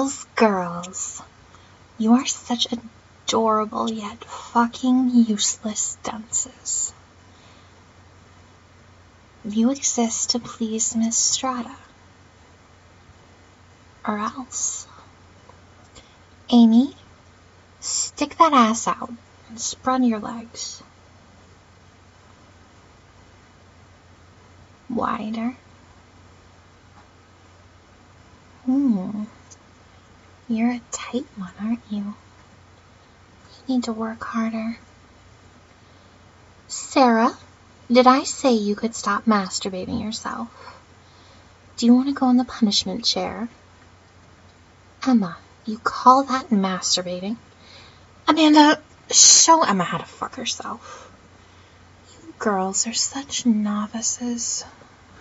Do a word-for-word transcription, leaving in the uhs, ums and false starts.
Girls, girls. You are such adorable yet fucking useless dunces. You exist to please Miss Strata. Or else. Amy, stick that ass out and spread your legs. Wider. Hmm. You're a tight one, aren't you? You need to work harder. Sarah, did I say you could stop masturbating yourself? Do you want to go in the punishment chair? Emma, you call that masturbating? Amanda, show Emma how to fuck herself. You girls are such novices.